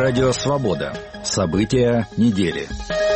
Радио «Свобода». События недели.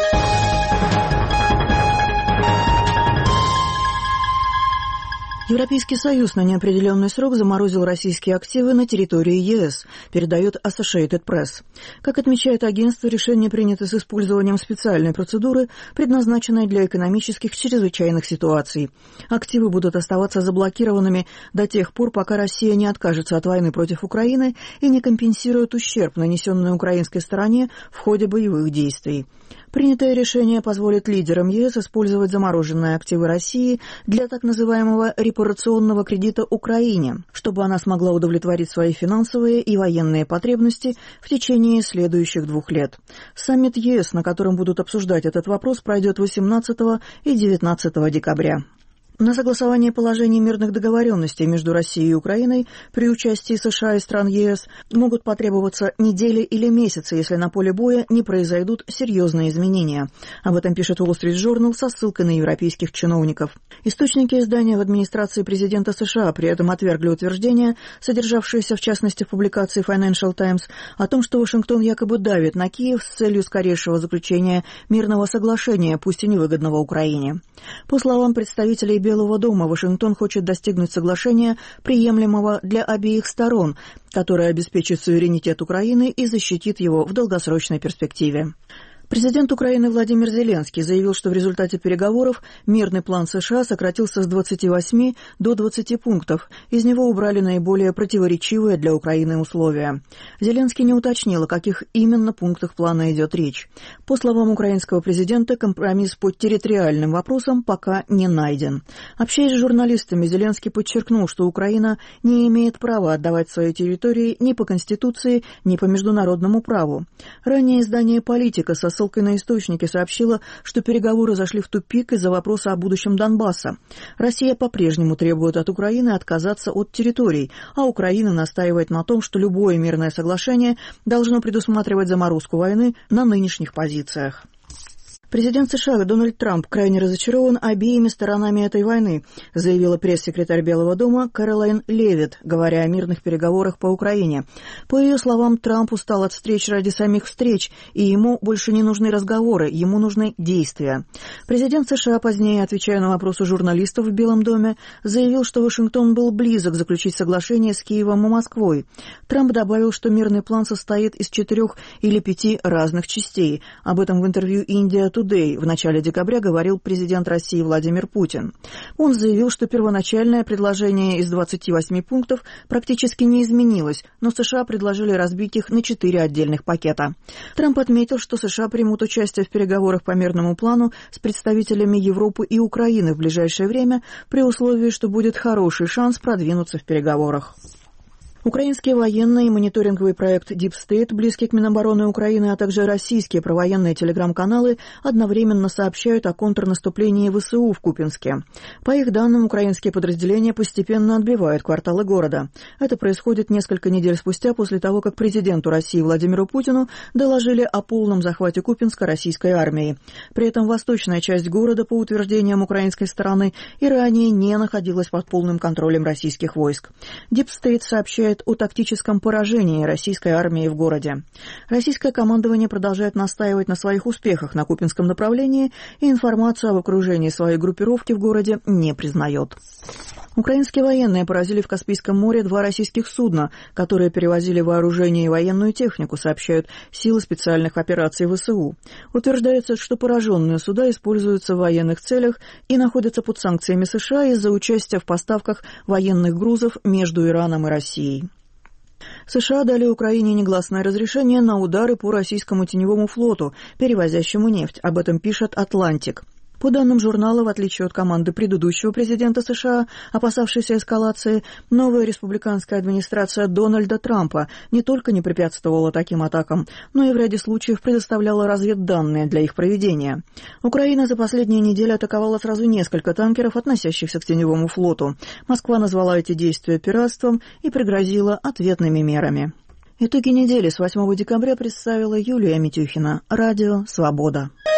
Европейский Союз на неопределенный срок заморозил российские активы на территории ЕС, передает Associated Press. Как отмечает агентство, решение принято с использованием специальной процедуры, предназначенной для экономических чрезвычайных ситуаций. Активы будут оставаться заблокированными до тех пор, пока Россия не откажется от войны против Украины и не компенсирует ущерб, нанесенный украинской стороне в ходе боевых действий. Принятое решение позволит лидерам ЕС использовать замороженные активы России для так называемого репарационного кредита Украине, чтобы она смогла удовлетворить свои финансовые и военные потребности в течение следующих 2 лет. Саммит ЕС, на котором будут обсуждать этот вопрос, пройдет 18 и 19 декабря. На согласование положений мирных договоренностей между Россией и Украиной при участии США и стран ЕС могут потребоваться недели или месяцы, если на поле боя не произойдут серьезные изменения. Об этом пишет Wall Street Journal со ссылкой на европейских чиновников. Источники издания в администрации президента США при этом отвергли утверждения, содержавшиеся в частности в публикации Financial Times, о том, что Вашингтон якобы давит на Киев с целью скорейшего заключения мирного соглашения, пусть и невыгодного Украине. По словам представителей Белого дома, Вашингтон хочет достигнуть соглашения, приемлемого для обеих сторон, которое обеспечит суверенитет Украины и защитит его в долгосрочной перспективе. Президент Украины Владимир Зеленский заявил, что в результате переговоров мирный план США сократился с 28 до 20 пунктов. Из него убрали наиболее противоречивые для Украины условия. Зеленский не уточнил, о каких именно пунктах плана идет речь. По словам украинского президента, компромисс по территориальным вопросам пока не найден. Общаясь с журналистами, Зеленский подчеркнул, что Украина не имеет права отдавать свои территории ни по Конституции, ни по международному праву. Ранее издание «Политика» со ссылкой на источники сообщила, что переговоры зашли в тупик из-за вопроса о будущем Донбасса. Россия по-прежнему требует от Украины отказаться от территорий, а Украина настаивает на том, что любое мирное соглашение должно предусматривать заморозку войны на нынешних позициях. Президент США Дональд Трамп крайне разочарован обеими сторонами этой войны, заявила пресс-секретарь Белого дома Кэролайн Левитт, говоря о мирных переговорах по Украине. По ее словам, Трамп устал от встреч ради самих встреч, и ему больше не нужны разговоры, ему нужны действия. Президент США, позднее отвечая на вопросы журналистов в Белом доме, заявил, что Вашингтон был близок заключить соглашение с Киевом и Москвой. Трамп добавил, что мирный план состоит из 4 или 5 разных частей. Об этом в интервью «Индия Today» в начале декабря говорил президент России Владимир Путин. Он заявил, что первоначальное предложение из 28 пунктов практически не изменилось, но США предложили разбить их на 4 отдельных пакета. Трамп отметил, что США примут участие в переговорах по мирному плану с представителями Европы и Украины в ближайшее время при условии, что будет хороший шанс продвинуться в переговорах. Украинские военные и мониторинговый проект Deep State, близкий к Минобороны Украины, а также российские провоенные телеграм-каналы одновременно сообщают о контрнаступлении ВСУ в Купянске. По их данным, украинские подразделения постепенно отбивают кварталы города. Это происходит несколько недель спустя после того, как президенту России Владимиру Путину доложили о полном захвате Купянска российской армией. При этом восточная часть города, по утверждениям украинской стороны, и ранее не находилась под полным контролем российских войск. Deep State сообщает о тактическом поражении российской армии в городе. Российское командование продолжает настаивать на своих успехах на Купянском направлении и информацию об окружении своей группировки в городе не признает. Украинские военные поразили в Каспийском море 2 российских судна, которые перевозили вооружение и военную технику, сообщают силы специальных операций ВСУ. Утверждается, что пораженные суда используются в военных целях и находятся под санкциями США из-за участия в поставках военных грузов между Ираном и Россией. США дали Украине негласное разрешение на удары по российскому теневому флоту, перевозящему нефть. Об этом пишет «Атлантик». По данным журнала, в отличие от команды предыдущего президента США, опасавшейся эскалации, новая республиканская администрация Дональда Трампа не только не препятствовала таким атакам, но и в ряде случаев предоставляла разведданные для их проведения. Украина за последние недели атаковала сразу несколько танкеров, относящихся к теневому флоту. Москва назвала эти действия пиратством и пригрозила ответными мерами. Итоги недели с 8 декабря представила Юлия Митюхина. Радио «Свобода».